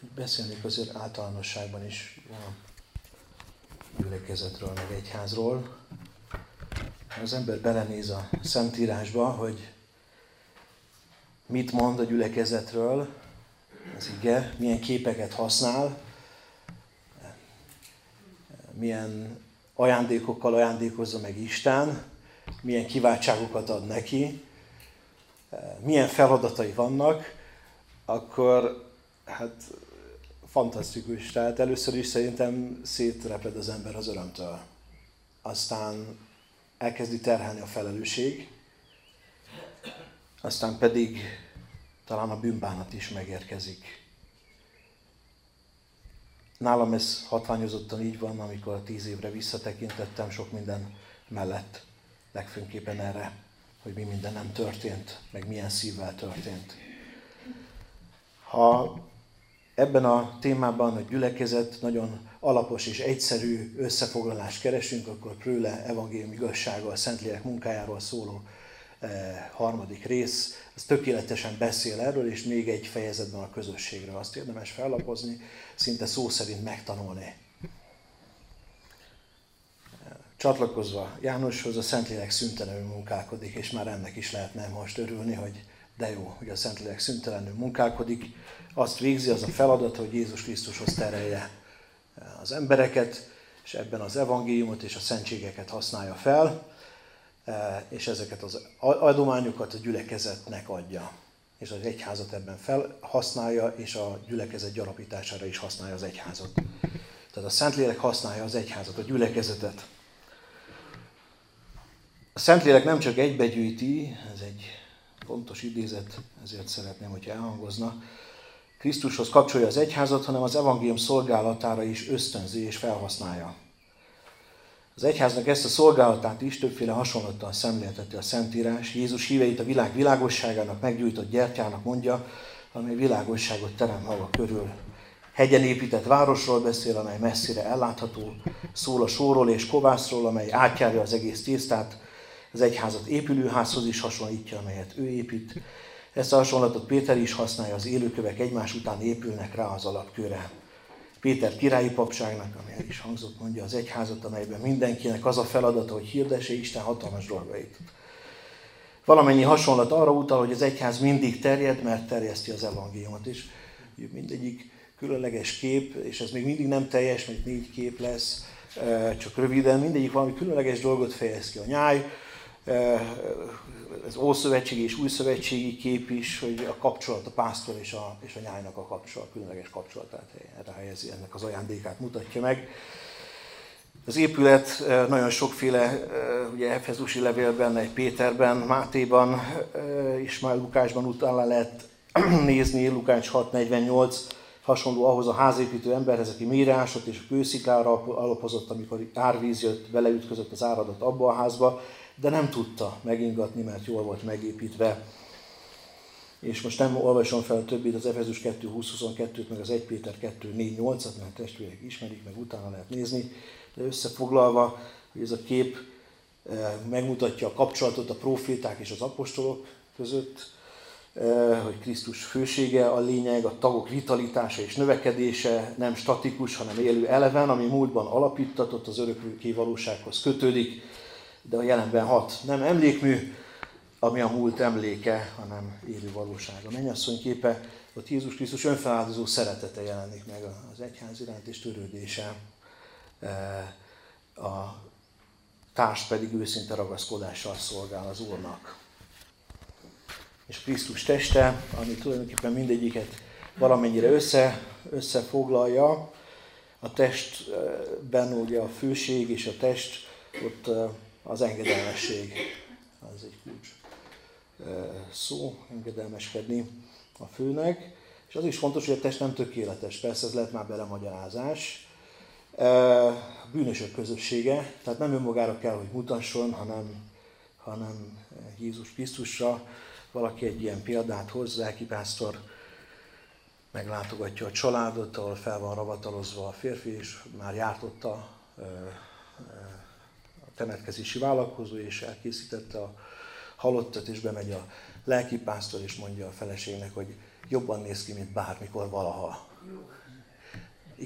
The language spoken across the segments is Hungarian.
Beszélnék azért általánosságban is a gyülekezetről, meg egyházról. Az ember belenéz a Szentírásba, hogy mit mond a gyülekezetről, az ige, milyen képeket használ, milyen ajándékokkal ajándékozza meg Isten, milyen kiváltságokat ad neki, milyen feladatai vannak, akkor hát fantasztikus. Tehát először is szerintem szétreped az ember az örömtől. Aztán elkezdi terhelni a felelősség, aztán pedig talán a bűnbánat is megérkezik. Nálam ez hatványozottan így van, amikor 10 évre visszatekintettem sok minden mellett, legfőképpen erre, hogy mi minden nem történt, meg milyen szívvel történt. Ha ebben a témában a gyülekezet nagyon alapos és egyszerű összefoglalást keresünk, akkor Pröhle evangélium igazsága, a Szentlélek munkájáról szóló 3. rész, az tökéletesen beszél erről, és még egy fejezetben a közösségről. Azt érdemes fellapozni, szinte szó szerint megtanulni. Csatlakozva Jánoshoz, a Szentlélek szüntelenül munkálkodik, és már ennek is lehetne most örülni, hogy de jó, hogy a Szentlélek szüntelenül munkálkodik. Azt végzi, az a feladat, hogy Jézus Krisztushoz terelje az embereket, és ebben az evangéliumot és a szentségeket használja fel, és ezeket az adományokat a gyülekezetnek adja. És az egyházat ebben felhasználja, és a gyülekezet gyarapítására is használja az egyházat. Tehát a Szentlélek használja az egyházat, a gyülekezetet. A Szentlélek nem csak egybegyűjti, ez egy fontos idézet, ezért szeretném, hogyha elhangozna, Krisztushoz kapcsolja az egyházat, hanem az evangélium szolgálatára is ösztönzi és felhasználja. Az egyháznak ezt a szolgálatát is többféle hasonlattal szemlélteti a Szentírás. Jézus híveit a világ világosságának meggyújtott gyertyának mondja, amely világosságot terem maga körül. Hegyen épített városról beszél, amely messzire ellátható, szól a sóról és kovászról, amely átjárja az egész tésztát, az egyházat épülőházhoz is hasonlítja, amelyet ő épít. Ezt a hasonlatot Péter is használja, az élőkövek egymás után épülnek rá az alapkőre. Péter királyi papságnak, ami el is hangzott, mondja az egyházat, amelyben mindenkinek az a feladata, hogy hirdesse Isten hatalmas dolgait. Valamennyi hasonlat arra utal, hogy az egyház mindig terjed, mert terjeszti az evangéliumot is. Mindegyik különleges kép, és ez még mindig nem teljes, mert 4 kép lesz, csak röviden, mindegyik valami különleges dolgot fejez ki. A nyáj, az ószövetségi és újszövetségi kép is, hogy a kapcsolat, a pásztor és a nyájnak a kapcsolat, különleges kapcsolatát erre helyezi, ennek az ajándékát mutatja meg. Az épület nagyon sokféle, ugye Efezusi levélben, egy Péterben, Mátéban, és már Lukásban utána lehet nézni, Lukács 6.48, hasonló ahhoz a házépítő emberhez, aki mírásot és a kősziklára alapozott, amikor árvíz jött, beleütközött az áradat abba a házba, de nem tudta megingatni, mert jól volt megépítve. És most nem olvasom fel a többit, az Efezus 2.20-22-t, meg az 1 Péter 2.4.8-at, mert testvérek ismerik, meg utána lehet nézni. De összefoglalva, hogy ez a kép megmutatja a kapcsolatot a proféták és az apostolok között, hogy Krisztus fősége a lényeg, a tagok vitalitása és növekedése nem statikus, hanem élő eleven, ami múltban alapítatott, az örökké valósághoz kötődik, de a jelenben hat. Nem emlékmű, ami a múlt emléke, hanem élő valóság. A mennyasszony képe, ott Jézus Krisztus önfeláldozó szeretete jelenik meg az egyház iránt és törődése. A társ pedig őszinte ragaszkodással szolgál az Úrnak. És Krisztus teste, ami tulajdonképpen mindegyiket valamennyire összefoglalja, a testben ugye a főség és a test, ott az engedelmesség, az egy kulcs szó, engedelmeskedni a főnek. És az is fontos, hogy a test nem tökéletes, persze ez lehet már belemagyarázás. Bűnösök közössége, tehát nem önmagára kell, hogy mutasson, hanem Jézus Krisztusra. Valaki egy ilyen példát hoz, lelkipásztor meglátogatja a családot, ahol fel van ravatalozva a férfi, és már járt ott a temetkezési vállalkozó, és elkészítette a halottat, és bemegy a lelkipásztor, és mondja a feleségnek, hogy jobban néz ki, mint bármikor valaha.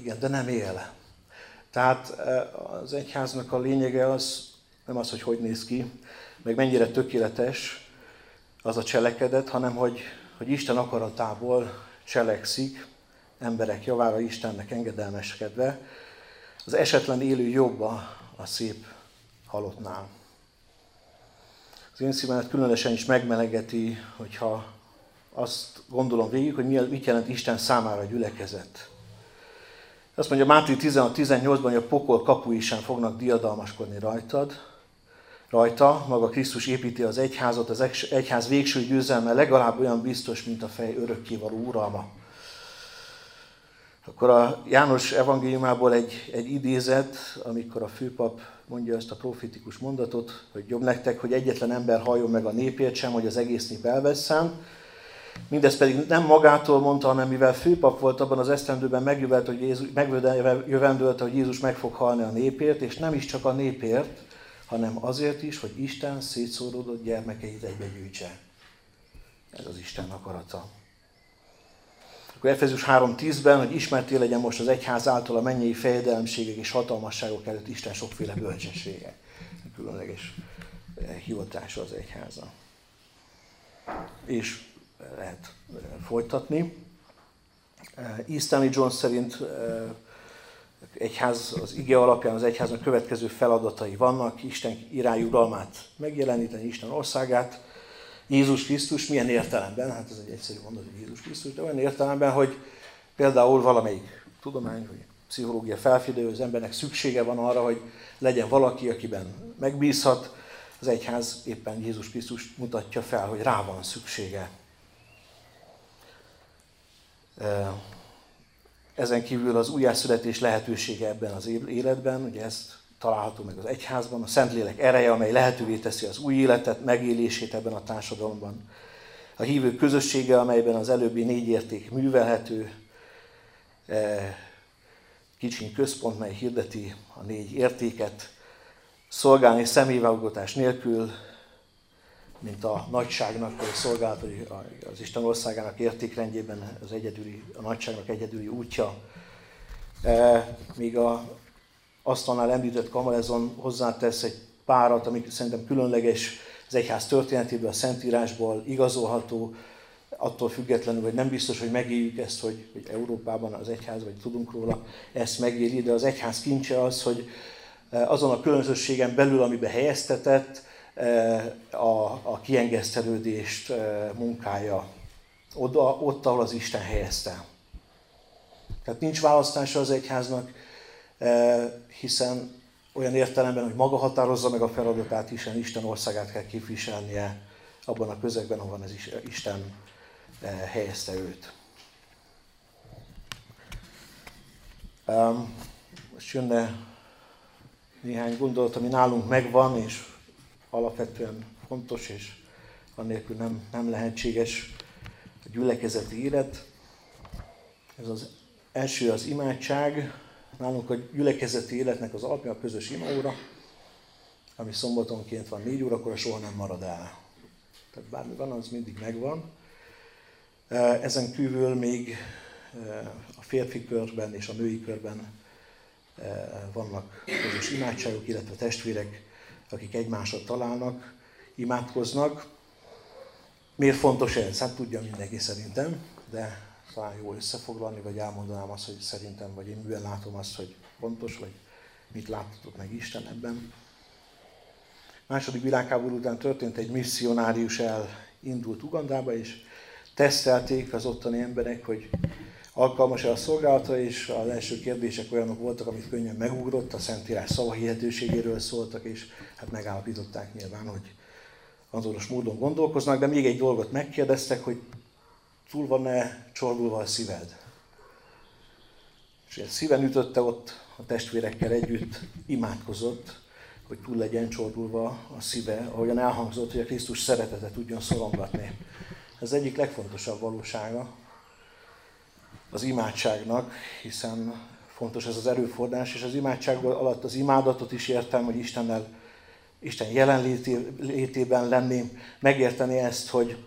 igen, de nem él. Tehát az egyháznak a lényege az nem az, hogy néz ki, meg mennyire tökéletes az a cselekedet, hanem hogy Isten akaratából cselekszik, emberek javára Istennek engedelmeskedve. Az esetlen élő jobb a szép halottnál. Az én szívemet különösen is megmelegeti, hogyha azt gondolom végig, hogy mit jelent Isten számára a gyülekezet. Azt mondja Máté 16-18-ban, hogy a pokol kapui sem fognak diadalmaskodni rajta. Maga Krisztus építi az egyházat, az egyház végső győzelme legalább olyan biztos, mint a fej örökkévaló uralma. Akkor a János evangéliumából egy idézet, amikor a főpap mondja ezt a profétikus mondatot, hogy jobb nektek, hogy egyetlen ember halljon meg a népért sem, hogy az egész nép elvesszen. Mindez pedig nem magától mondta, hanem mivel főpap volt abban az esztendőben, megjövendölte, hogy Jézus meg fog halni a népért, és nem is csak a népért, hanem azért is, hogy Isten szétszóródott gyermekeit egybegyűjtse. Ez az Isten akarata. Akkor Efézus 3:10-ben, hogy ismerté legyen most az egyház által a mennyei fejedelemségek és hatalmasságok előtt Isten sokféle bölcsessége. Különleges hivatása az egyháza. És lehet folytatni. E. Stanley Jones szerint egyház, az ige alapján az egyháznak következő feladatai vannak: Isten irányú uralmát megjeleníteni, Isten országát. Jézus Krisztus milyen értelemben? Hát ez egy egyszerű mondat, hogy Jézus Krisztus, de olyan értelemben, hogy például valamelyik tudomány, vagy pszichológia felfedező, az embernek szüksége van arra, hogy legyen valaki, akiben megbízhat. Az egyház éppen Jézus Krisztus mutatja fel, hogy rá van szüksége. Ezen kívül az újjászületés lehetősége ebben az életben, ugye ezt található meg az egyházban, a Szentlélek ereje, amely lehetővé teszi az új életet, megélését ebben a társadalomban. A hívők közössége, amelyben az előbbi 4 érték művelhető, kicsiny központ, mely hirdeti a 4 értéket, szolgálni személyválogatás nélkül, mint a nagyságnak, vagy szolgálat, hogy az Isten országának értékrendjében a nagyságnak egyedüli útja. Míg asztalnál említett Kamalezon hozzátesz egy párat, ami szerintem különleges az egyház történetéből, a Szentírásból igazolható, attól függetlenül, hogy nem biztos, hogy megéljük ezt, hogy Európában az egyház, vagy tudunk róla, ezt megéli, de az egyház kincse az, hogy azon a különbözőségen belül, amiben helyeztetett, a kiengesztelődést munkálja. Ott, ahol az Isten helyezte. Tehát nincs választása az egyháznak, hiszen olyan értelemben, hogy maga határozza meg a feladatát, hiszen Isten országát kell képviselnie abban a közegben, ahol az Isten helyezte őt. Most jönne néhány gondolat, ami nálunk megvan, és alapvetően fontos, és annélkül nem lehetséges a gyülekezeti élet. Ez az első az imádság. Nálunk a gyülekezeti életnek az alapja a közös imaóra, ami szombatonként van 4 órakor, soha nem marad el. Tehát bármi van, az mindig megvan. Ezen kívül még a férfi körben és a női körben vannak közös imádságok, illetve testvérek, akik egymásra találnak, imádkoznak. Miért fontos ez? Hát tudja mindenki szerintem, de talán jó összefoglalni, vagy elmondanám azt, hogy szerintem, vagy én miben látom azt, hogy fontos, vagy mit láttatok meg Isten ebben. Második világháború után történt egy misszionárius, elindult Ugandába, és tesztelték az ottani emberek, hogy alkalmas-e a szolgálatra, és az első kérdések olyanok voltak, amit könnyen megugrott, a Szentírás szavahihetőségéről szóltak, és hát megállapították nyilván, hogy azonos módon gondolkoznak, de még egy dolgot megkérdeztek, hogy túl van-e csorbulva a szíved? És szíven ütötte ott a testvérekkel együtt, imádkozott, hogy túl legyen csorbulva a szíve, ahogyan elhangzott, hogy a Krisztus szeretete tudjon szorongatni. Ez egyik legfontosabb valósága az imádságnak, hiszen fontos ez az erőforrás, és az imádság alatt az imádatot is értem, hogy Isten jelenlétében lenni, megérteni ezt, hogy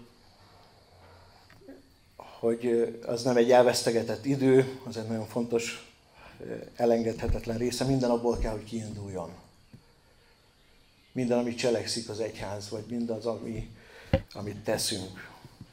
az nem egy elvesztegetett idő, az egy nagyon fontos elengedhetetlen része, minden abból kell, hogy kiinduljon. Minden, amit cselekszik az egyház, vagy mindaz, amit teszünk.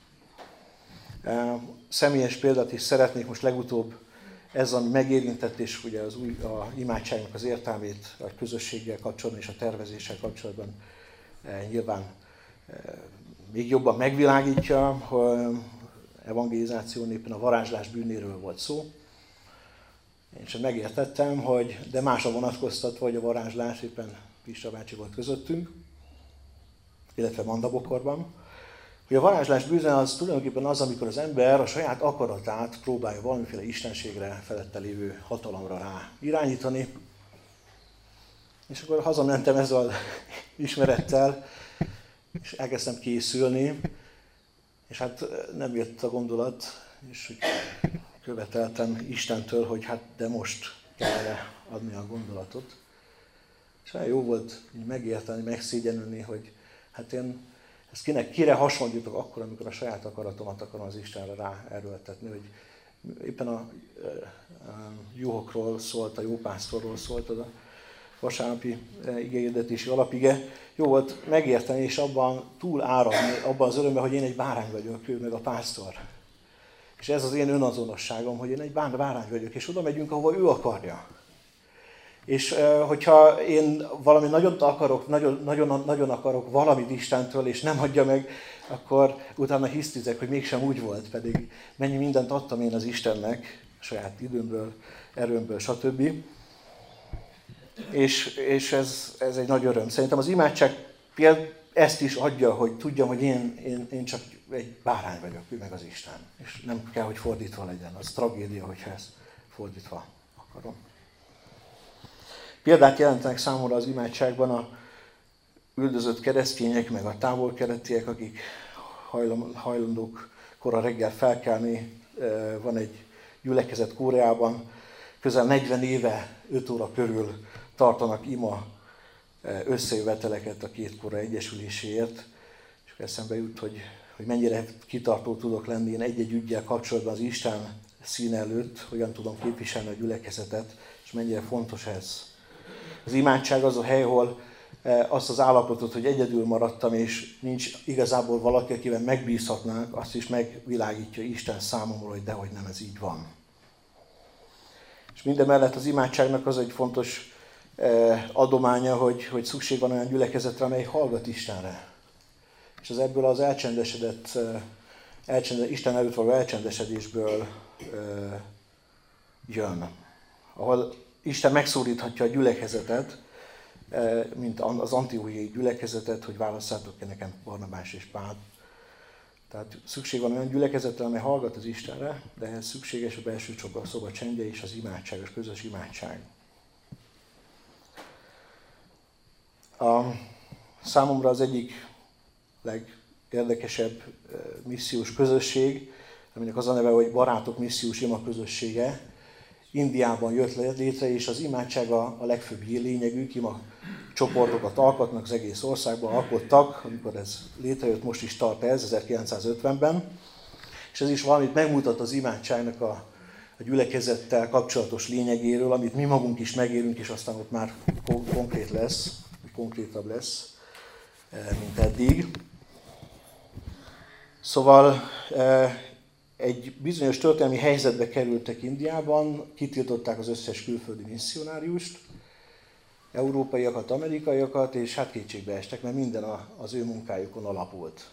Személyes példát is szeretnék most legutóbb, ez, ami megérintett, és ugye az a imádságnak az értelmét a közösséggel kapcsolatban és a tervezéssel kapcsolatban nyilván még jobban megvilágítja, hogy evangelizáción éppen a varázslás bűnéről volt szó. Én sem megértettem, hogy de másra vonatkoztatva, hogy a varázslás éppen Pista bácsi volt közöttünk, illetve Mandabokorban, hogy a varázslás bűne az tulajdonképpen az, amikor az ember a saját akaratát próbálja valamiféle istenségre, felette lévő hatalomra rá irányítani. És akkor hazamentem ezzel az ismerettel, és elkezdtem készülni, és hát nem jött a gondolat, és úgy követeltem Istentől, hogy hát de most kellene adni a gondolatot. És olyan jó volt megérteni, megszégyenülni, hogy hát én ezt kire hasonlítok akkor, amikor a saját akaratomat akarom az Istenre ráerőltetni, hogy éppen a juhokról szólt, a jópásztorról szólt az a vasárnapi igehirdetési alapige. Jó volt megérteni és abban túl áradni, abban az örömben, hogy én egy bárány vagyok, ő meg a pásztor. És ez az én önazonosságom, hogy én egy bárány vagyok, és oda megyünk, ahova ő akarja. És hogyha én valami nagyon akarok valamit Istentől, és nem adja meg, akkor utána hisztizek, hogy mégsem úgy volt, pedig mennyi mindent adtam én az Istennek, saját időmből, erőmből, stb. És ez egy nagy öröm. Szerintem az imádság például ezt is adja, hogy tudjam, hogy én csak egy bárány vagyok, ő meg az Isten. És nem kell, hogy fordítva legyen. Az tragédia, hogyha ezt fordítva akarom. Példát jelentenek számomra az imádságban a üldözött keresztények, meg a távol-keletiek, akik hajlandók kora reggel felkelni. Van egy gyülekezet Koreában, közel 40 éve 5 óra körül tartanak ima összejöveteleket a két kora egyesüléséért. És eszembe jut, hogy mennyire kitartó tudok lenni én egy-egy üggyel kapcsolatban az Isten szín előtt, hogyan tudom képviselni a gyülekezetet, és mennyire fontos ez. Az imádság az a hely, ahol azt az állapotot, hogy egyedül maradtam, és nincs igazából valaki, akivel megbízhatnánk, azt is megvilágítja Isten számomra, hogy dehogy nem, ez így van. És mindemellett az imádságnak az egy fontos adománya, hogy szükség van olyan gyülekezetre, amely hallgat Istenre. És az ebből az Isten előtt való elcsendesedésből jön. Ahol Isten megszólíthatja a gyülekezetet, mint az antiochiai gyülekezetet, hogy válasszátok-e nekem Barnabás és Pál. Tehát szükség van olyan gyülekezetre, amely hallgat az Istenre, de ehhez szükséges a belső szoba csendje és az imádság, a közös imádság. Számomra az egyik legérdekesebb missziós közösség, aminek az a neve, hogy Barátok Missziós Ima Közössége, Indiában jött létre, és az imádság a legfőbb lényegük, ima csoportokat alkotnak az egész országban, alkottak, amikor ez létrejött, most is tart ez, 1950-ben. És ez is valamit megmutat az imádságnak a gyülekezettel kapcsolatos lényegéről, amit mi magunk is megérünk, és aztán ott már konkrétabb lesz, mint eddig. Szóval egy bizonyos történelmi helyzetbe kerültek Indiában, kitiltották az összes külföldi misszionáriust, európaiakat, amerikaiakat, és hát kétségbe estek, mert minden az ő munkájukon alapult.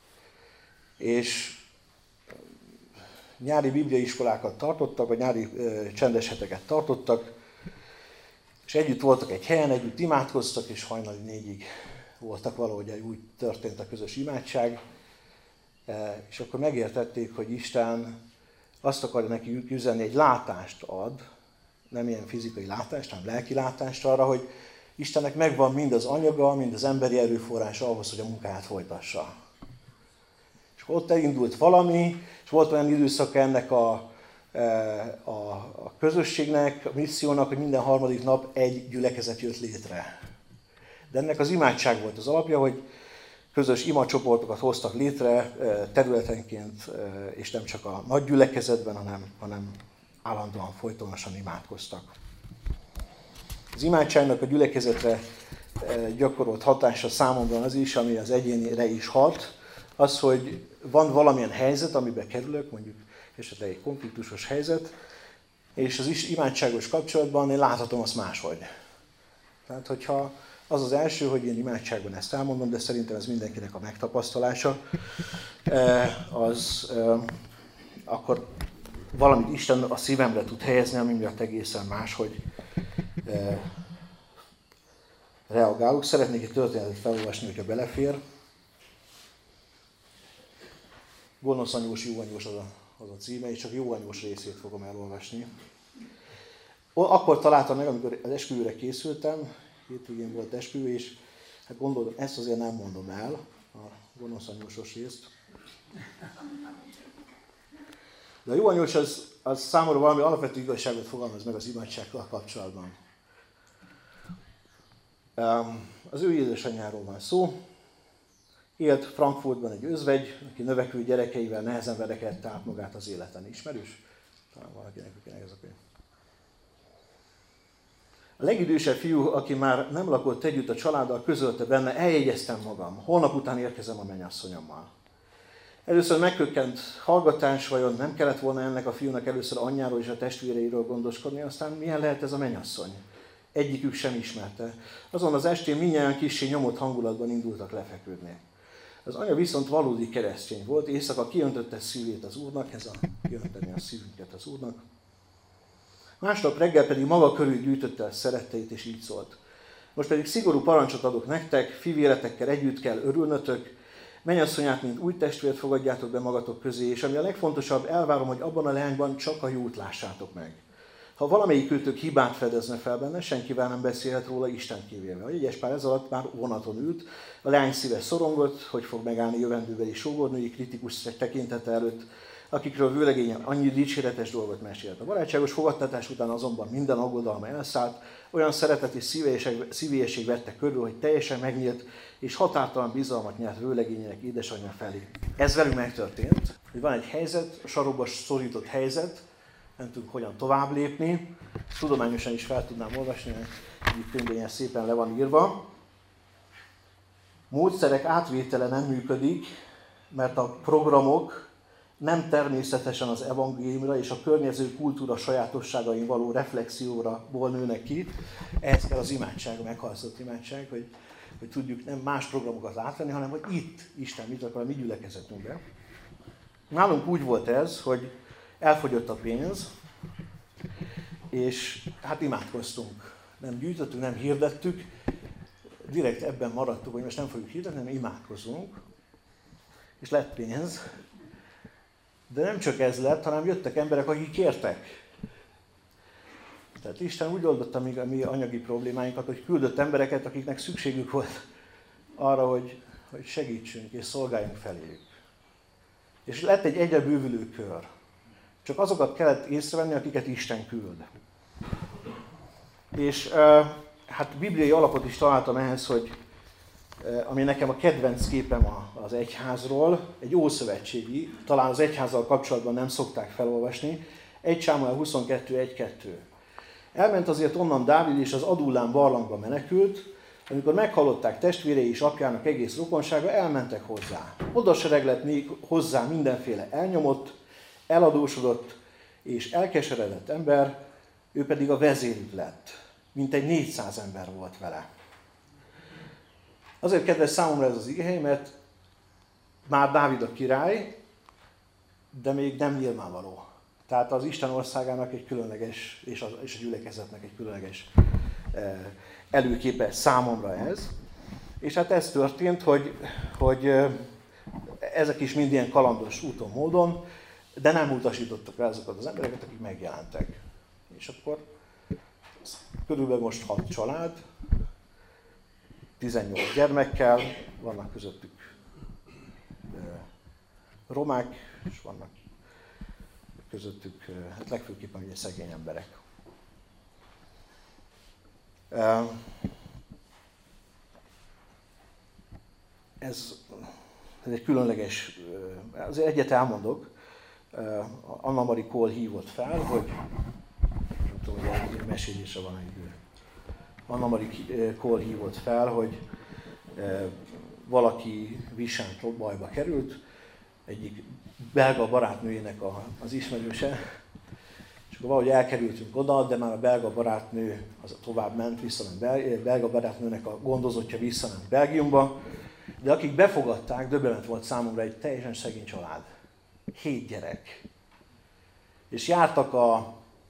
És nyári bibliaiskolákat tartottak, vagy nyári csendes heteket tartottak, és együtt voltak egy helyen, együtt imádkoztak, és hajnali 4-ig voltak valahogy, úgy történt a közös imádság. És akkor megértették, hogy Isten azt akarja nekik üzenni, egy látást ad, nem ilyen fizikai látást, hanem lelki látást arra, hogy Istennek megvan mind az anyaga, mind az emberi erőforrása ahhoz, hogy a munkáját folytassa. És ott elindult valami, és volt olyan időszak ennek a közösségnek, a missziónak, hogy minden harmadik nap egy gyülekezet jött létre. De ennek az imádság volt az alapja, hogy közös imacsoportokat hoztak létre területenként, és nem csak a nagy gyülekezetben, hanem állandóan, folytonosan imádkoztak. Az imádságnak a gyülekezetre gyakorolt hatása számomra az is, ami az egyénire is hat, az, hogy van valamilyen helyzet, amiben kerülök, mondjuk esetleg egy konfliktusos helyzet, és az imádságos kapcsolatban én láthatom azt máshogy. Tehát, hogyha az az első, hogy én imádságban ezt elmondom, de szerintem ez mindenkinek a megtapasztalása, akkor valamit Isten a szívemre tud helyezni, ami miatt egészen máshogy reagálok. Szeretnék egy történetet felolvasni, hogyha belefér. Gonosz anyós, jó anyós az a címe, és csak jó anyós részét fogom elolvasni. Akkor találtam meg, amikor az esküvőre készültem, hétvégén volt esküvő, és hát gondolom, ezt azért nem mondom el, a gonosz anyósos részt. De a jó anyós az számomra valami alapvető igazságot fogalmaz meg az imádsággal kapcsolatban. Az ő édesanyjáról van szó. Élt Frankfurtban egy özvegy, aki növekvő gyerekeivel nehezen verekedte át magát az életen. Ismerős? Talán valakinek ez a könyv. A legidősebb fiú, aki már nem lakott együtt a családdal, közölte benne, eljegyeztem magam, holnap után érkezem a mennyasszonyommal. Először megkökkent hallgatás, vajon nem kellett volna ennek a fiúnak először anyjáról és a testvéreiről gondoskodni, aztán milyen lehet ez a mennyasszony? Egyikük sem ismerte. Azon az estén mindnyájan kissé nyomott hangulatban indultak lefeküdni. Az anya viszont valódi keresztény volt, éjszaka kiöntötte szívét az Úrnak, ez a kiönteni a szívünket az Úrnak. Másnap reggel pedig maga körül gyűjtötte a szeretteit, és így szólt. Most pedig szigorú parancsot adok nektek, fivéretekkel együtt kell örülnötök, mennyasszonyát, mint új testvért fogadjátok be magatok közé, és ami a legfontosabb, elvárom, hogy abban a leányban csak a jót lássátok meg. Ha valamelyikőtök hibát fedezne fel benne, senkivel nem beszélhet róla, Isten kivéve. A jegyes pár ez alatt már vonaton ült, a leány szíve szorongott, hogy fog megállni jövendőbeli sógornői kritikus tekintete előtt, akikről vőlegényen annyi dicséretes dolgot mesélt. A barátságos fogadtatás után azonban minden aggodalma elszállt, olyan szeretet és szívélyesség vette körül, hogy teljesen megnyílt, és határtalan bizalmat nyert vőlegényének édesanyja felé. Ez velünk megtörtént, hogy van egy helyzet, a sarokba szorított helyzet, nem tudunk hogyan tovább lépni. Tudományosan is fel tudnám olvasni, egy könyvben szépen le van írva. Módszerek átvétele nem működik, mert a programok nem természetesen az evangéliumra és a környező kultúra sajátosságain való reflexióra nőnek ki. Ehhez kell az imádság, a meghaladott imádság, hogy tudjuk nem más programokat átvenni, hanem hogy itt Isten mit akar a mi gyülekezetünkben. Nálunk úgy volt ez, hogy elfogyott a pénz, és hát imádkoztunk. Nem gyűjtöttünk, nem hirdettük, direkt ebben maradtuk, hogy most nem fogjuk hirdetni, hanem imádkozunk, és lett pénz. De nem csak ez lett, hanem jöttek emberek, akik kértek. Tehát Isten úgy oldotta a mi anyagi problémáinkat, hogy küldött embereket, akiknek szükségük volt arra, hogy segítsünk és szolgáljunk feléjük. És lett egy egyre bővülő kör. Csak azokat kellett észrevenni, akiket Isten küld. És hát bibliai alapot is találtam ehhez, hogy ami nekem a kedvenc képem az egyházról, egy ószövetségi, talán az egyházzal kapcsolatban nem szokták felolvasni, 1 Sámuel 22.1.2. Elment azért onnan Dávid, és az Adullám barlangba menekült, amikor meghallották testvérei és apjának egész rokonsága, elmentek hozzá. Odasereg lett még hozzá mindenféle elnyomott, eladósodott és elkeseredett ember, ő pedig a vezérük lett. Mintegy 400 ember volt vele. Azért kedves számomra ez az igehely, mert már Dávid a király, de még nem nyilvánvaló. Tehát az Isten országának egy különleges, és a gyülekezetnek egy különleges előképe számomra ez. És hát ez történt, hogy ezek is mind ilyen kalandos úton, módon, de nem utasítottak rá azokat az embereket, akik megjelentek. És akkor körülbelül most 6 család, 18 gyermekkel, vannak közöttük romák, és vannak közöttük, hát legfőképpen ugye szegény emberek. Ez egy különleges, azért egyet elmondok, Anna Marie Kohl hívott fel, hogy nem tudom, hogy egy mesélése van egy idő. Anna Marie Kohl hívott fel, hogy valaki visánt bajba került, egyik belga barátnőjének az ismerőse, és akkor valahogy elkerültünk oda, de már a belga barátnő az tovább ment, visszament belga barátnőnek a gondozottja visszament Belgiumba, de akik befogadták, döbbenet volt számomra, egy teljesen szegény család. 7 gyerek. És jártak a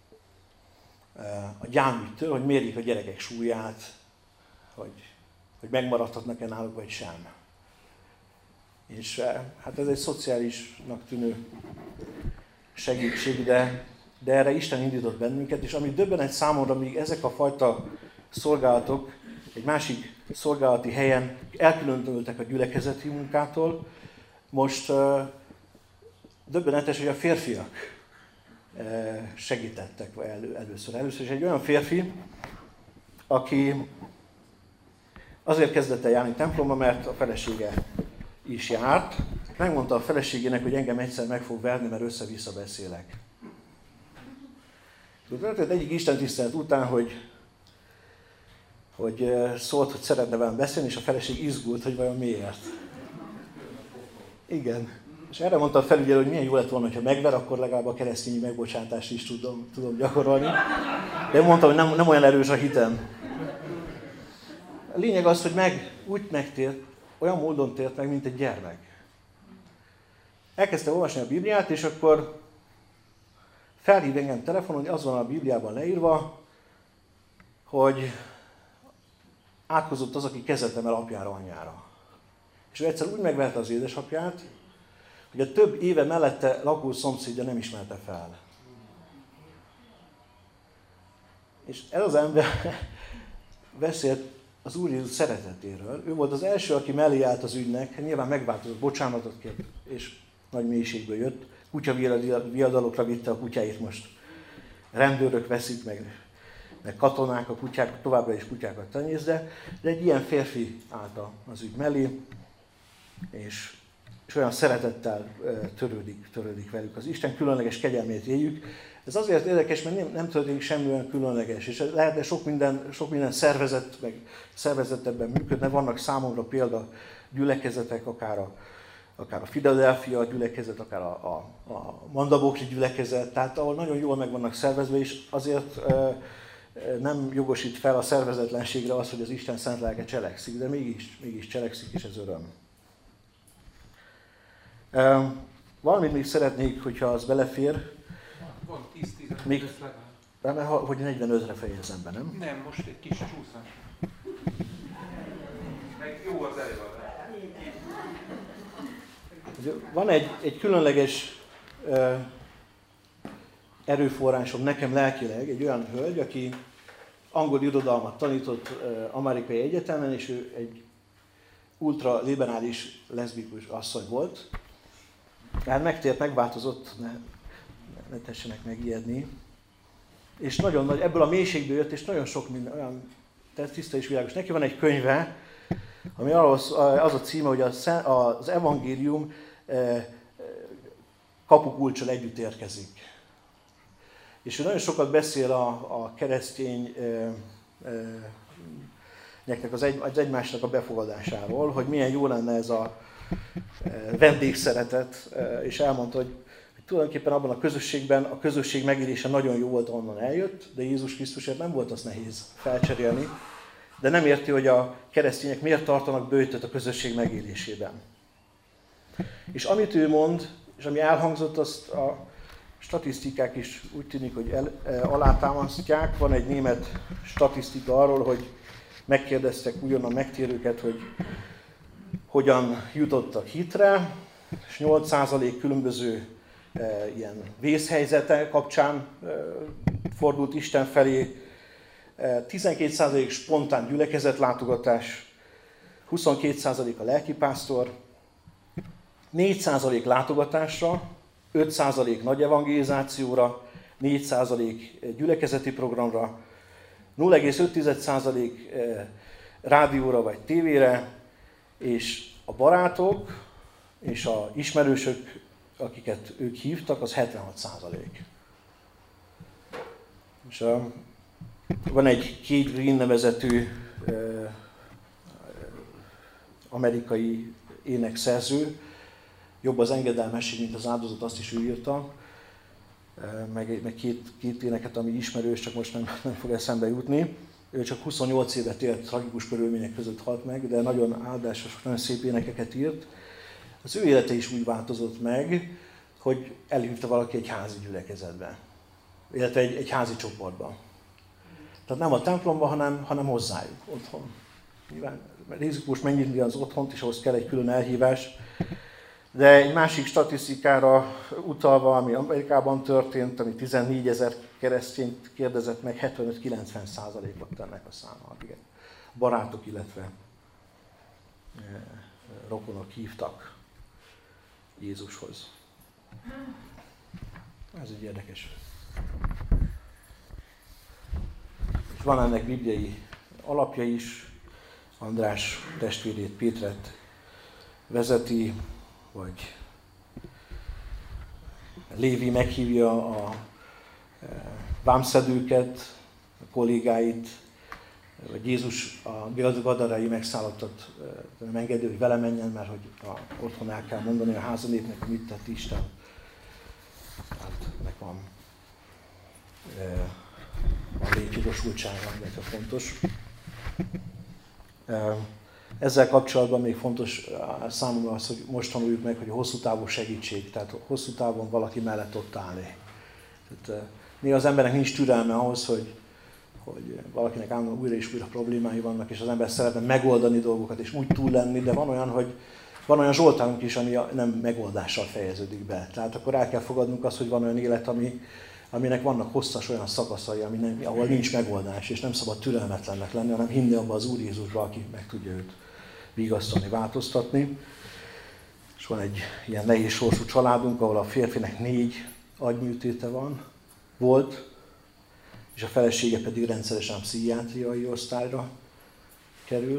gyámügytől, hogy mérjék a gyerekek súlyát, hogy megmaradhatnak-e náluk, vagy sem. És hát ez egy szociálisnak tűnő segítség, de erre Isten indított bennünket, és ami döbbenet számomra, még ezek a fajta szolgálatok egy másik szolgálati helyen elkülönültek a gyülekezeti munkától. Most döbbenetes, hogy a férfiak segítettek először. Először is egy olyan férfi, aki azért kezdett el járni templomba, mert a felesége is járt. Megmondta a feleségének, hogy engem egyszer meg fog verni, mert össze-vissza beszélek. Történt egyik istentisztelet után, hogy szólt, hogy szeretne velem beszélni, és a feleség izgult, hogy vajon miért. Igen. És erre mondta a felügyelő, hogy milyen jó lett volna, ha megver, akkor legalább a keresztényi megbocsátást is tudom gyakorolni. De mondtam, hogy nem olyan erős a hitem. A lényeg az, hogy úgy megtért, olyan módon tért meg, mint egy gyermek. Elkezdte olvasni a Bibliát, és akkor felhív engem telefonon, hogy az van a Bibliában leírva, hogy átkozott az, aki kezet emel apjára, anyjára. És ő egyszer úgy megverte az édesapját, hogy a több éve mellette lakó szomszédja nem ismerte fel. És ez az ember beszélt az Úr Jézus szeretetéről. Ő volt az első, aki mellé állt az ügynek, nyilván megváltozott, bocsánatot kért, és nagy mélységből jött. Kutyaviadalokra vitte a kutyáit most. Rendőrök veszik meg katonák, a kutyák továbbra is kutyákat tenyész, de egy ilyen férfi állt az ügy mellé, és olyan szeretettel törődik velük. Az Isten különleges kegyelmét éljük. Ez azért érdekes, mert nem történik semmi olyan különleges, és lehetne sok minden szervezetben működne. Vannak számomra példa gyülekezetek, akár a Philadelphia gyülekezet, akár a Mandabokri gyülekezet, tehát ahol nagyon jól meg vannak szervezve, és azért nem jogosít fel a szervezetlenségre az, hogy az Isten szent lelke cselekszik, de mégis cselekszik, és ez öröm. Valamit még szeretnék, hogyha az belefér. Van 10-15 legalább. Hogy 45-re fejezem be, nem? Nem, most egy kis csúszás. Meg jó az előadás. Van egy különleges erőforrásom nekem lelkileg, egy olyan hölgy, aki angol irodalmat tanított amerikai egyetemen, és ő egy ultraliberális leszbikus asszony volt. Tehát megtért, megváltozott, ne tessenek megijedni. És nagyon nagy, ebből a mélységből jött, és nagyon sok minden, olyan tiszta és világos. Neki van egy könyve, ami az a címe, hogy az evangélium kapukulccsal együtt érkezik. És ő nagyon sokat beszél a keresztényeknek az egymásnak a befogadásáról, hogy milyen jó lenne ez a vendégszeretet, és elmondta, hogy tulajdonképpen abban a közösségben a közösség megélése nagyon jó volt, onnan eljött, de Jézus Krisztusért nem volt az nehéz felcserélni, de nem érti, hogy a keresztények miért tartanak böjtöt a közösség megélésében. És amit ő mond, és ami elhangzott, azt a statisztikák is úgy tűnik, hogy alátámasztják. Van egy német statisztika arról, hogy megkérdeztek újonnan megtérőket, hogy hogyan jutottak hitre, és 8% különböző ilyen vészhelyzete kapcsán fordult Isten felé, 12% spontán gyülekezetlátogatás, 22% a lelkipásztor, 4% látogatásra, 5% nagy evangelizációra, 4% gyülekezeti programra, 0,5% rádióra vagy tévére, és a barátok és a ismerősök akiket ők hívtak, az 76%. És van egy Keith Green nevezetű amerikai énekszerző, Jobb az engedelmesség, mint az áldozat, azt is ő írta, meg két éneket, ami ismerős, csak most nem fog eszembe jutni. Ő csak 28 évet élt, tragikus körülmények között halt meg, de nagyon áldásos, nagyon szép énekeket írt. Az ő élete is úgy változott meg, hogy elhívta valaki egy házi gyülekezetbe, illetve egy házi csoportba. Tehát nem a templomba, hanem hozzájuk, otthon. Nyilván rizikus megnyitni az otthont, és ahhoz kell egy külön elhívás. De egy másik statisztikára utalva, ami Amerikában történt, ami 14 000 keresztényt kérdezett meg, 75-90% lett ennek a száma. Barátok, illetve rokonok hívtak Jézushoz. Ez egy érdekes. És van ennek bibliai alapja is. András testvérét, Pétert vezeti, vagy Lévi meghívja a vámszedőket, a kollégáit, vagy Jézus a gadarai megszállottat nem engedő, hogy vele menjen, mert hogy otthon el kell mondani a házanépnek, hogy mit tett Isten. Tehát ennek van létjogosultsága, illetve fontos. Ezzel kapcsolatban még fontos számomra az, hogy most tanuljuk meg, hogy a hosszú távú segítség, tehát hosszú távon valaki mellett ott állni. Tehát, néha az embernek nincs türelme ahhoz, hogy valakinek állandóan újra és újra problémái vannak, és az ember szeretne megoldani dolgokat, és úgy túl lenni, de van olyan zsoltárunk is, ami nem megoldással fejeződik be. Tehát akkor el kell fogadnunk azt, hogy van olyan élet, aminek vannak hosszas olyan szakaszai, ahol nincs megoldás, és nem szabad türelmetlennek lenni, hanem hinni abba az Úr Jézusba, aki meg tudja őt vigasztalni, változtatni. És van egy ilyen nehéz sorsú családunk, ahol a férfinek 4 agyműtéte volt, és a felesége pedig rendszeresen pszichiátriai osztályra kerül.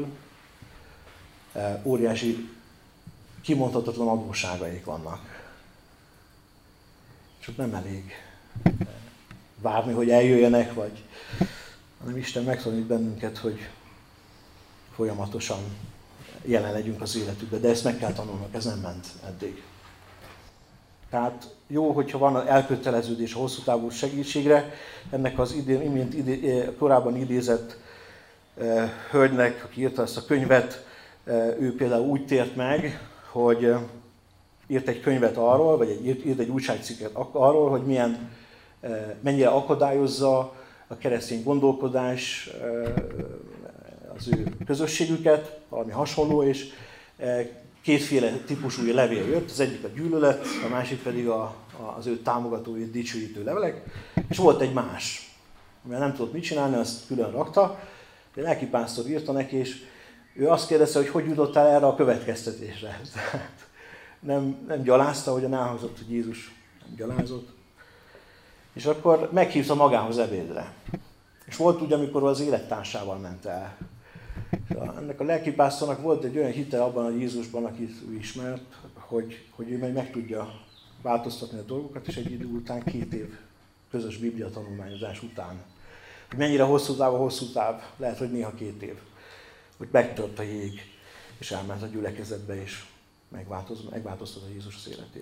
Óriási, kimondhatatlan adósságaik vannak. És ott nem elég várni, hogy eljöjjenek, hanem Isten megtanít bennünket, hogy folyamatosan jelen legyünk az életükben, de ezt meg kell tanulnunk, ez nem ment eddig. Tehát jó, hogyha van elköteleződés a hosszú távú segítségre, ennek az korábban idézett hölgynek, aki írta ezt a könyvet, ő például úgy tért meg, hogy írt egy könyvet arról, vagy írt egy újságcikket arról, hogy mennyire akadályozza a keresztény gondolkodás az ő közösségüket, valami hasonló, és kétféle típusú levél jött, az egyik a gyűlölet, a másik pedig az ő támogatói, dicsőítő levelek, és volt egy más, amivel nem tudott mit csinálni, azt külön rakta, de lelkipásztor írta neki, és ő azt kérdezte, hogy jutottál erre a következtetésre. Nem gyalázta, ahogyan elhangzott, hogy Jézus nem gyalázott. És akkor meghívta magához ebédre. És volt úgy, amikor az élettársával ment el. És ennek a lelkipásztornak volt egy olyan hite abban a Jézusban, akit ő ismert, hogy ő meg tudja változtatni a dolgokat, és egy idő után 2 év közös Biblia tanulmányozás után. Hogy mennyire hosszú táv, lehet, hogy néha 2 év. Hogy megtört a jég, és elment a gyülekezetbe, és megváltoztatta Jézus az életét.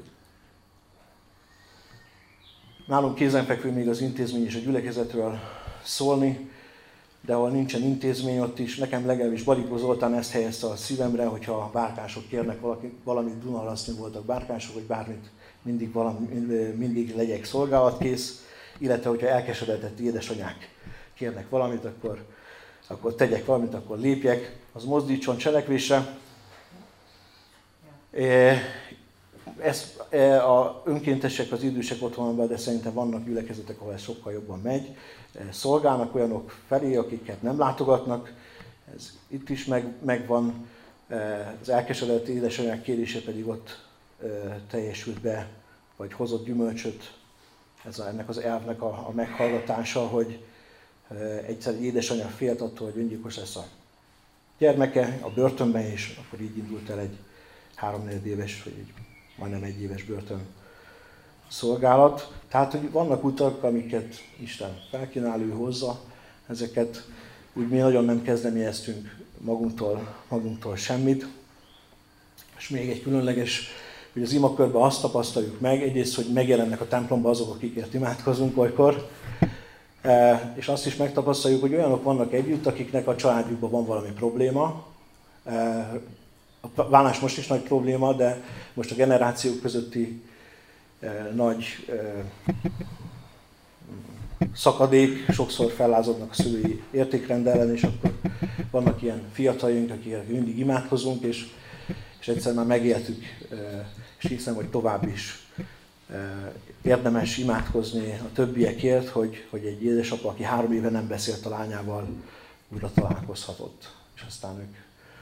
Nálunk kézenfekvő még az intézmény és a gyülekezetről szólni, de ahol nincsen intézmény, ott is nekem legalábbis Barikó Zoltán ezt helyezte a szívemre, hogyha a bárkások kérnek valamit Dunaharasztin voltak bárkások, vagy bármit, mindig legyek szolgálatkész, illetve hogyha elkeseredett édesanyák kérnek valamit, akkor tegyek valamit, akkor lépjek, az mozdítson cselekvésre. Ez a önkéntesek, az idősek otthonban, de szerintem vannak gyülekezetek, ahol ez sokkal jobban megy. Szolgálnak olyanok felé, akiket nem látogatnak. Ez itt is megvan. Az elkeseredett édesanyák kérése pedig ott teljesült be, vagy hozott gyümölcsöt. Ennek az elvnek a meghallgatása, hogy egyszer egy édesanyja félt attól, hogy öngyilkos lesz a gyermeke a börtönben, és akkor így indult el egy 3-4 éves, vagy egy majdnem 1 éves börtön szolgálat. Tehát, hogy vannak utak, amiket Isten felkínál, ő hozza, ezeket úgy mi nagyon nem kezdeményeztünk magunktól semmit. És még egy különleges, hogy az imakörben azt tapasztaljuk meg, egyrészt, hogy megjelennek a templomban azok, akikért imádkozunk olykor, és azt is megtapasztaljuk, hogy olyanok vannak együtt, akiknek a családjukban van valami probléma. A vállás most is nagy probléma, de most a generációk közötti nagy szakadék, sokszor fellázadnak a szülői értékrend ellen, és akkor vannak ilyen fiataljaink, akik mindig imádkozunk, és egyszer már megéltük, és hiszem, hogy tovább is érdemes imádkozni a többiekért, hogy egy édesapa, aki 3 éve nem beszélt a lányával, újra találkozhatott. És aztán ők,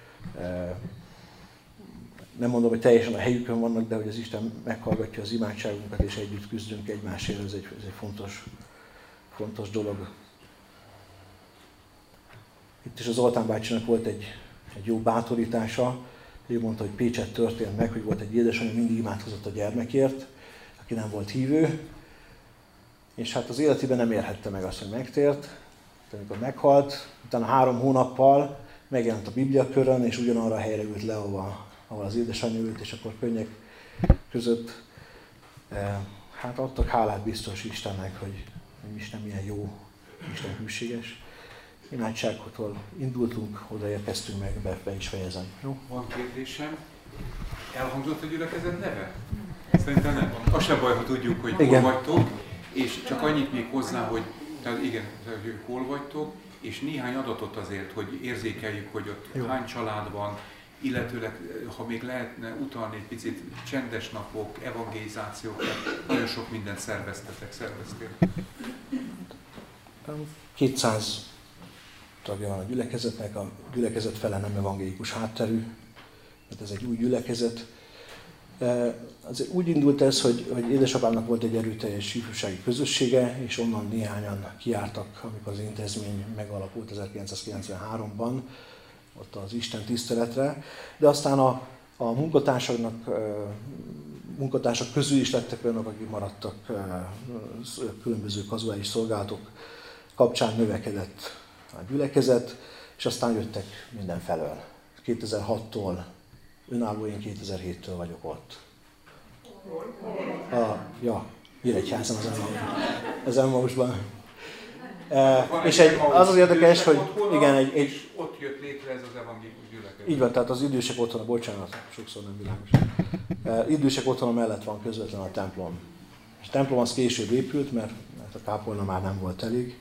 nem mondom, hogy teljesen a helyükön vannak, de hogy az Isten meghallgatja az imádságunkat, és együtt küzdünk egymásért, ez egy fontos dolog. Itt is az Zoltán bácsinak volt egy jó bátorítása. Ő mondta, hogy Pécset történt meg, hogy volt egy édesanyja, mindig imádkozott a gyermekért, aki nem volt hívő, és hát az életében nem érhette meg azt, hogy megtért. De amikor meghalt, utána 3 hónappal megjelent a bibliakörön, és ugyanarra a helyre ült le, ahol az édesanyja ült, és akkor könnyek között hát adtak hálát biztos Istennek, hogy Isten milyen jó, Isten hűséges. Imádságtól indultunk, odaérkeztünk meg, be is fejezem. Jó? Van kérdésem. Elhangzott a gyülekezet neve? Szerintem nem. Az sem baj, ha tudjuk, hogy hol vagytok, és csak annyit még hozzá, hogy hogy hol vagytok, és néhány adatot azért, hogy érzékeljük, hogy ott hány család van, illetőleg, ha még lehetne utalni egy picit, csendes napok, evangelizációk, nagyon sok mindent szerveztél. 200 tagja van a gyülekezetnek, a gyülekezet fele nem evangélikus hátterű, mert ez egy új gyülekezet. Azért úgy indult ez, hogy édesapámnak volt egy erőteljes ifjúsági közössége, és onnan néhányan kiártak, amikor az intézmény megalakult 1993-ban, ott az Isten tiszteletre, de aztán a munkatársak közül is lettek olyanok, akik maradtak különböző kazuális szolgálatok kapcsán, növekedett a gyülekezet, és aztán jöttek mindenfelől. 2006-tól önálló, én 2007-től vagyok ott. Nyíregyházan az Emmausban. És az érdekes, hogy igen, és ott jött létre ez az evangélikus gyülekezet. Így van, tehát az idősek otthona, bocsánat, sokszor nem világos. Idősek otthona mellett van közvetlen a templom. És a templom az később épült, mert a kápolna már nem volt elég.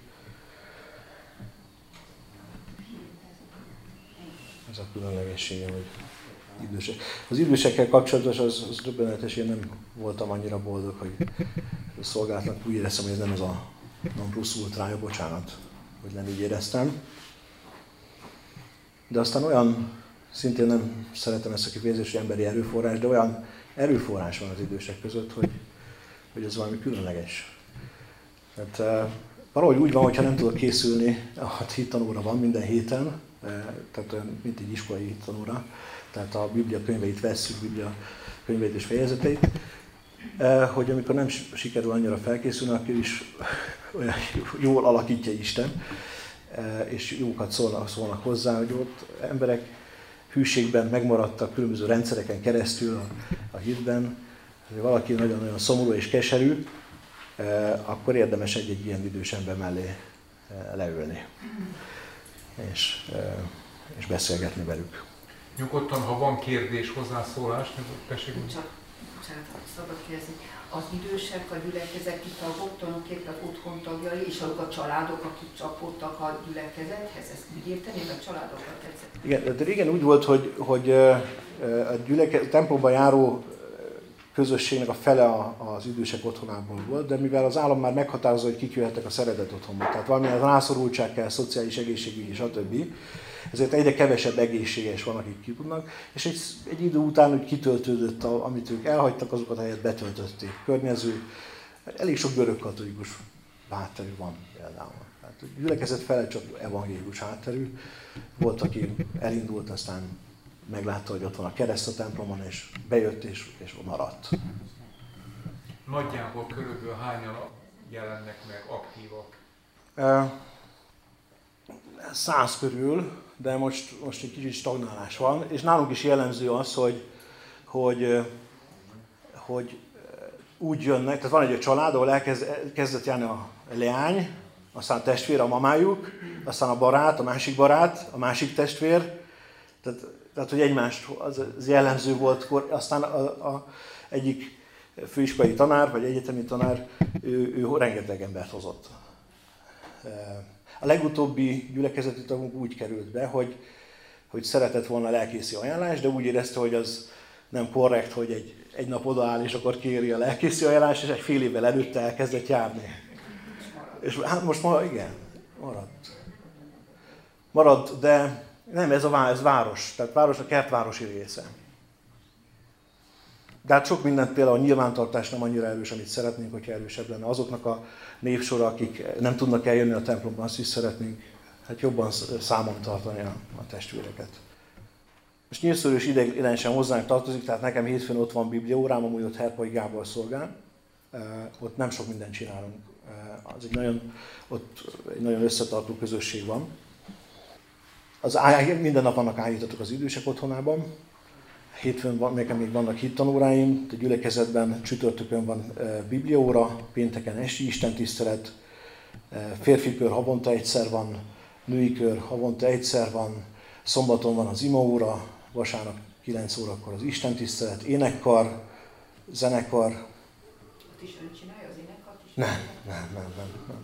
Ez a különlegessége, hogy idősek. Az idősekkel kapcsolatos az döbbenetes, én nem voltam annyira boldog, hogy a szolgálatnak úgy éreztem, hogy ez nem az a non plus ultrája, bocsánat, hogy nem így éreztem. De aztán olyan, szintén nem szeretem ezt a kifejezést, hogy emberi erőforrás, de olyan erőforrás van az idősek között, hogy ez valami különleges. Tehát valahogy úgy van, hogyha nem tudok készülni, a hittanóra van minden héten, tehát mint egy iskolai hittanóra, tehát a Biblia könyveit vesszük, Biblia könyveit és fejezeteit, hogy amikor nem sikerül annyira felkészülni, akkor is olyan jól alakítja Isten, és jókat szólnak hozzá, hogy ott emberek hűségben megmaradtak különböző rendszereken keresztül a hitben, hogy valaki nagyon-nagyon szomorú és keserű, akkor érdemes egy ilyen idős ember mellé leülni, és beszélgetni velük. Nyugodtan, ha van kérdés, hozzászólás, tessék. Csak szabad kérdezni. Az idősek, a gyülekezeti tagok tulajdonképpen otthon tagjai, és azok a családok, akik csapódtak a gyülekezethez, ezt úgy érteni, a családokat tetszett? Igen, de régen úgy volt, hogy a templomban járó közösségnek a fele az idősek otthonából volt, de mivel az állam már meghatározza, hogy kik jöhettek a szeretett otthonba, tehát valamilyen rászorultság kell, szociális egészségügy, stb. Ezért egyre kevesebb egészséges van, akik ki tudnak, és egy idő után úgy kitöltődött, amit ők elhagytak, azokat helyett betöltötték. Környező, elég sok görögkatolikus hátterű van például. Tehát a gyülekezet fele csak evangélikus hátterű. Volt, aki elindult, aztán meglátta, hogy ott van a kereszt a templomon, és bejött és maradt. Nagyjából körülbelül hányan jelennek meg aktívak? 100 körül, de most egy kicsit stagnálás van, és nálunk is jellemző az, hogy úgy jönnek, tehát van egy család, ahol elkezdett járni a leány, aztán a testvér, a mamájuk, aztán a barát, a másik másik testvér, tehát hogy egymást, az jellemző volt, aztán a egyik főiskolai tanár, vagy egyetemi tanár, ő rengeteg embert hozott. A legutóbbi gyülekezeti tagunk úgy került be, hogy szeretett volna lelkészi ajánlást, de úgy érezte, hogy az nem korrekt, hogy egy nap odaáll, és akkor kéri a lelkészi ajánlást, és egy fél évvel előtte elkezdett járni. És hát most igen, maradt, de nem, ez város, tehát a kertvárosi része. De hát sok mindent, például a nyilvántartás nem annyira erős, amit szeretnénk, hogyha erősebb lenne. Azoknak a névsora, akik nem tudnak eljönni a templomban, azt is szeretnénk jobban számon tartani a testvéreket. Most Nyírszor is ideiglenesen hozzánk tartozik, tehát nekem hétfőn ott van bibliaórám, amúgy ott Herpai Gábor szolgál. Ott nem sok mindent csinálunk. Ott egy nagyon összetartó közösség van. Minden nap vannak állítatok az idősek otthonában. Hétfőn nekem még vannak hittanóráim, a gyülekezetben csütörtökön van bibliaóra, pénteken esti istentisztelet, férfi kör havonta egyszer van, női kör havonta egyszer van, szombaton van az imaóra, vasárnap 9 órakor az istentisztelet, énekkar, zenekar. Ott is ön csinálja az énekkart is? Nem.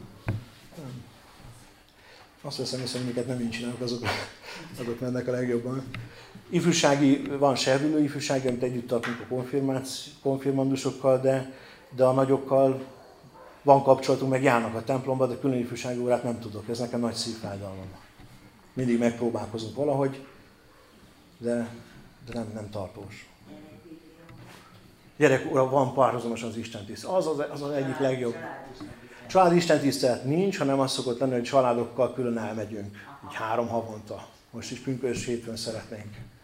Azt veszem észre, hogy amiket nem én csinálok, azok mennek a legjobban. Van serdülő ifjúsági, amit együtt tartunk a konfirmandusokkal, de a nagyokkal van kapcsolatunk, meg járnak a templomba, de külön ifjúsági órát nem tudok. Ez nekem nagy szívfájdalmam. Mindig megpróbálkozunk valahogy, de nem tartós. Gyerekóra van párhuzamosan az istentisztelet. Az az egyik legjobb. Családi istentisztelet nincs, hanem az szokott lenni, hogy családokkal külön elmegyünk. Így 3 havonta. Most is pünkösd hétfőn szeretnénk.